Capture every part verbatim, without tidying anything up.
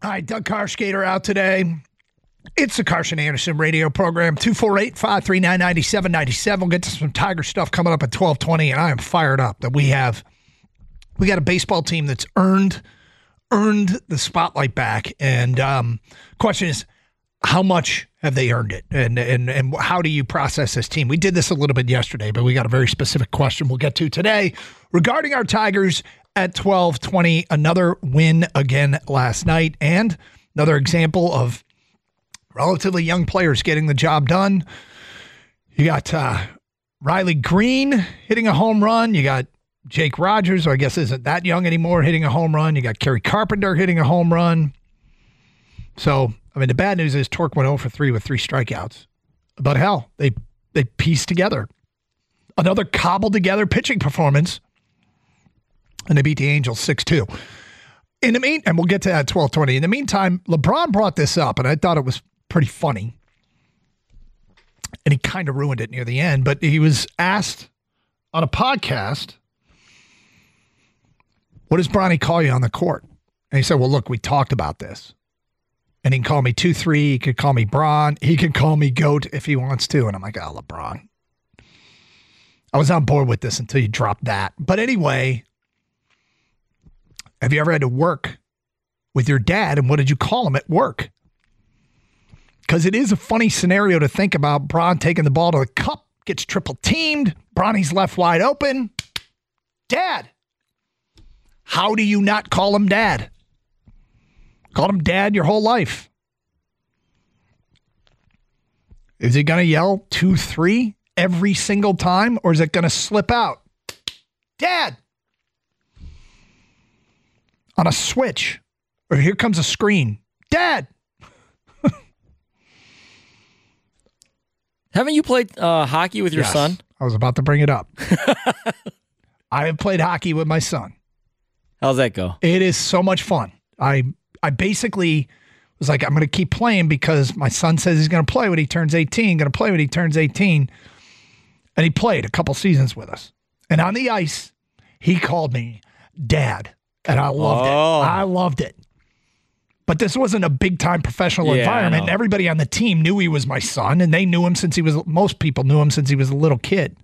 All right, Doug Karskater out today. It's the Carson Anderson radio program, two four eight, five three nine, nine seven nine seven. We'll get to some Tiger stuff coming up at twelve twenty, and I am fired up that we have we got a baseball team that's earned earned the spotlight back. And um, question is, how much have they earned it? And, and, and how do you process this team? We did this a little bit yesterday, but we got a very specific question we'll get to today regarding our Tigers at twelve twenty. Another win again last night, and another example of relatively young players getting the job done. You got uh, Riley Green hitting a home run. You got Jake Rogers, who I guess isn't that young anymore, hitting a home run. You got Kerry Carpenter hitting a home run. So, I mean, the bad news is Torque went oh for three with three strikeouts. But hell, they they pieced together another cobbled together pitching performance, and they beat the Angels six two. In the mean, and we'll get to that at twelve twenty. In the meantime, LeBron brought this up, and I thought it was pretty funny. And he kind of ruined it near the end, but he was asked on a podcast, what does Bronny call you on the court? And he said, well, look, we talked about this. And he can call me two three. He could call me Bron. He can call me GOAT if he wants to. And I'm like, oh, LeBron. I was on board with this until you dropped that. But anyway, have you ever had to work with your dad? And what did you call him at work? Because it is a funny scenario to think about. Bron taking the ball to the cup, gets triple teamed. Bronny's left wide open. Dad. How do you not call him Dad? Called him Dad your whole life. Is he going to yell two three every single time, or is it going to slip out? Dad! On a switch. Or here comes a screen. Dad! Haven't you played uh, hockey with your yes, son? I was about to bring it up. I have played hockey with my son. How's that go? It is so much fun. I I basically was like, I'm going to keep playing because my son says he's going to play when he turns eighteen, going to play when he turns eighteen. And he played a couple seasons with us. And on the ice, he called me Dad. And I loved oh. it. I loved it. But this wasn't a big-time professional yeah, environment. And everybody on the team knew he was my son, and they knew him since he was, most people knew him since he was a little kid.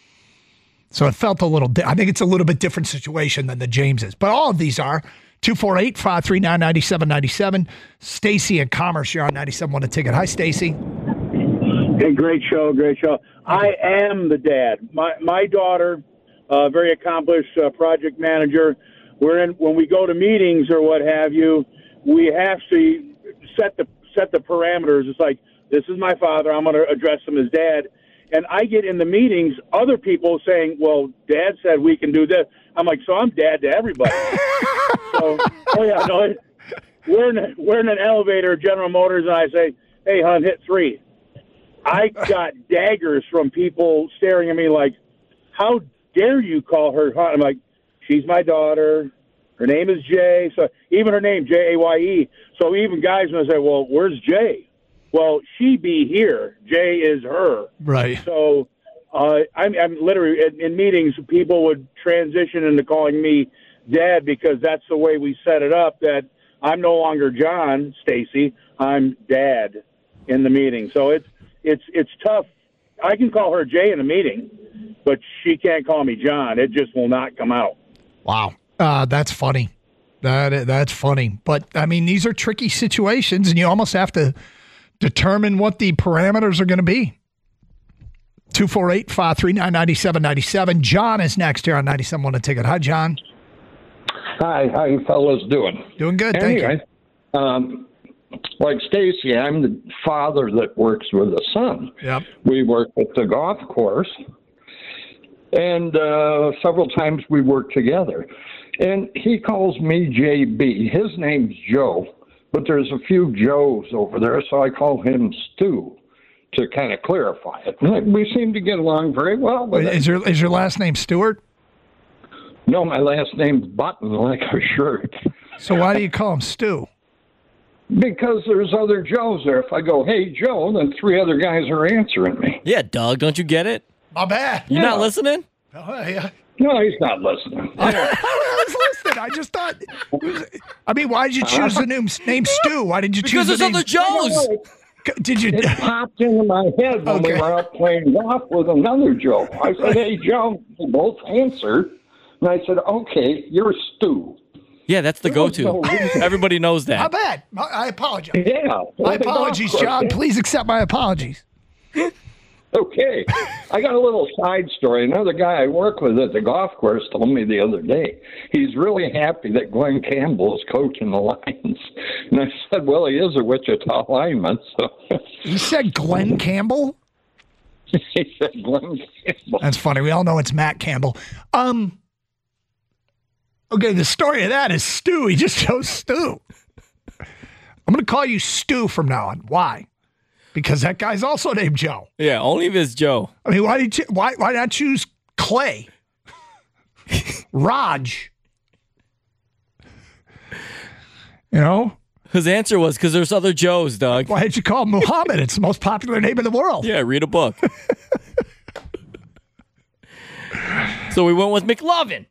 So it felt a little, di- I think it's a little bit different situation than the Jameses. But all of these are two four eight, five three nine, nine seven nine seven. Stacy in Commerce, you're on ninety-seven one a ticket. Hi, Stacy. Hey, great show, great show. I am the dad. My my daughter, uh, very accomplished uh, project manager. We're in when we go to meetings or what have you. We have to set the set the parameters. It's like, this is my father. I'm going to address him as Dad. And I get in the meetings, other people saying, well, Dad said we can do this. I'm like, so I'm Dad to everybody. so, oh, yeah, no, we're in, a, we're in an elevator at General Motors, and I say, hey, hon, hit three. I got daggers from people staring at me like, how dare you call her hon? I'm like, she's my daughter. Her name is Jay. So even her name, J A Y E. So even guys when I say, well, where's Jay? Well, she be here. Jay is her. Right. So uh, I'm, I'm literally, in, in meetings, people would transition into calling me Dad because that's the way we set it up, that I'm no longer John, Stacy. I'm Dad in the meeting. So it's, it's, it's tough. I can call her Jay in a meeting, but she can't call me John. It just will not come out. Wow. Uh, that's funny. That That's funny. But, I mean, these are tricky situations, and you almost have to determine what the parameters are going to be. two four eight, five three nine, nine seven nine seven. John is next here on ninety-seven one a ticket. Hi, John. Hi, how you fellas doing? Doing good, anyway, thank you. Um, like Stacy, I'm the father that works with the son. Yep. We work at the golf course, and uh, several times we work together. And he calls me J B. His name's Joe, but there's a few Joes over there, so I call him Stu to kind of clarify it. And we seem to get along very well with Is your, is your last name Stewart? No, my last name's Button, like a shirt. So why do you call him Stu? Because there's other Joes there. If I go, hey, Joe, then three other guys are answering me. Yeah, Doug, don't you get it? My bad. You're Yeah. not listening? Oh, yeah. No, he's not listening. I was Muhammad. I just thought. I mean, why did you choose the name, name Stu? Why did you Because choose the there's name? other Joes. Did you? It popped into my head when Okay. we were out playing golf with another Joe. I said, "Hey, Joe." They both answered, and I said, "Okay, you're Stu." Yeah, that's the There was go-to. no reason. Everybody knows How that. bad? I I apologize. Yeah. My apologies, John. Please accept my apologies. Okay. I got a little side story. Another guy I work with at the golf course told me the other day he's really happy that Glenn Campbell is coaching the Lions. And I said, well, he is a Wichita lineman. So You said Glenn Campbell? he said Glenn Campbell. That's funny. We all know it's Matt Campbell. Um. Okay, the story of that is Stu. He just chose Stu. I'm going to call you Stu from now on. Why? Because that guy's also named Joe. Yeah, only if it's Joe. I mean, why did you, why why not choose Clay? Raj. You know? His answer was because there's other Joes, Doug. Why did you call him Muhammad? It's the most popular name in the world. Yeah, read a book. So we went with McLovin.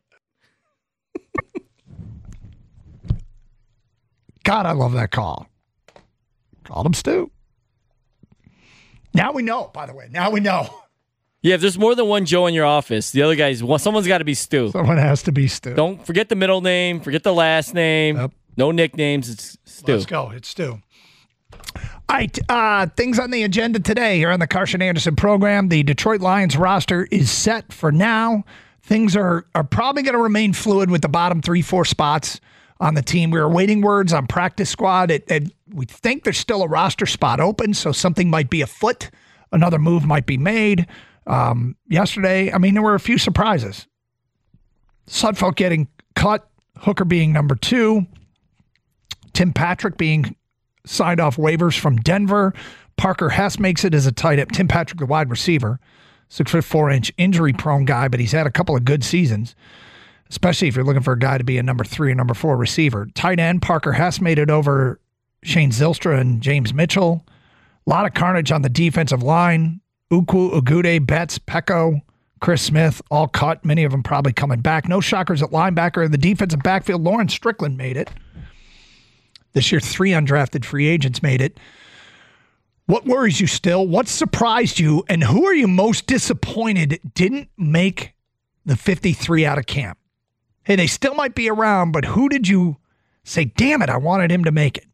God, I love that call. Called him Stu. Now we know, by the way. Now we know. Yeah, if there's more than one Joe in your office, the other guy's well, someone's got to be Stu. Someone has to be Stu. Don't forget the middle name. Forget the last name. Yep. No nicknames. It's Stu. Let's go. It's Stu. All right. Uh, things on the agenda today here on the Carson Anderson program. The Detroit Lions roster is set for now. Things are, are probably going to remain fluid with the bottom three, four spots on the team. We are waiting words on practice squad. It, it, we think there's still a roster spot open, so something might be afoot. Another move might be made. Um, yesterday, I mean, there were a few surprises. Sudfeld getting cut, Hooker being number two, Tim Patrick being signed off waivers from Denver. Parker Hess makes it as a tight end. Tim Patrick, the wide receiver, six foot four inch injury prone guy, but he's had a couple of good seasons, especially if you're looking for a guy to be a number three or number four receiver. Tight end, Parker Hess made it over Shane Zylstra and James Mitchell. A lot of carnage on the defensive line. Ukwu, Ugude, Betts, Pecco, Chris Smith, all cut. Many of them probably coming back. No shockers at linebacker. In the defensive backfield, Lawrence Strickland made it. This year, three undrafted free agents made it. What worries you still? What surprised you? And who are you most disappointed didn't make the fifty-three out of camp? Hey, they still might be around, but who did you say, damn it, I wanted him to make it?